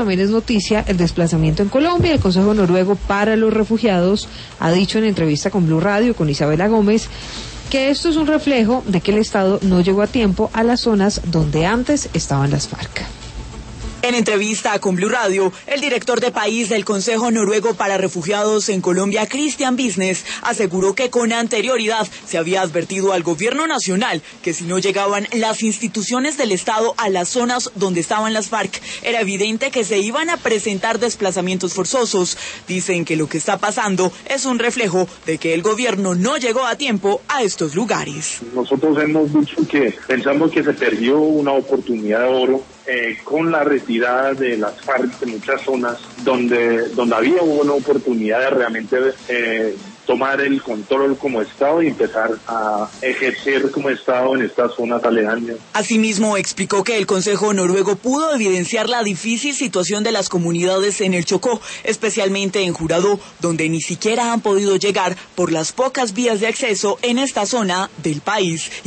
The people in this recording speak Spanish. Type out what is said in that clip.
también es noticia el desplazamiento en Colombia. El Consejo Noruego para los Refugiados ha dicho en entrevista con Blue Radio, con Isabela Gómez, que esto es un reflejo de que el Estado no llegó a tiempo a las zonas donde antes estaban las FARC. En entrevista con Blue Radio, el director de país del Consejo Noruego para Refugiados en Colombia, Christian Business, aseguró que con anterioridad se había advertido al gobierno nacional que si no llegaban las instituciones del Estado a las zonas donde estaban las FARC, era evidente que se iban a presentar desplazamientos forzosos. Dicen que lo que está pasando es un reflejo de que el gobierno no llegó a tiempo a estos lugares. Nosotros hemos dicho que pensamos que se perdió una oportunidad de oro con la retirada de las FARC de muchas zonas donde había una oportunidad de realmente tomar el control como Estado y empezar a ejercer como Estado en estas zonas aledañas. Asimismo, explicó que el Consejo Noruego pudo evidenciar la difícil situación de las comunidades en el Chocó, especialmente en Jurado, donde ni siquiera han podido llegar por las pocas vías de acceso en esta zona del país.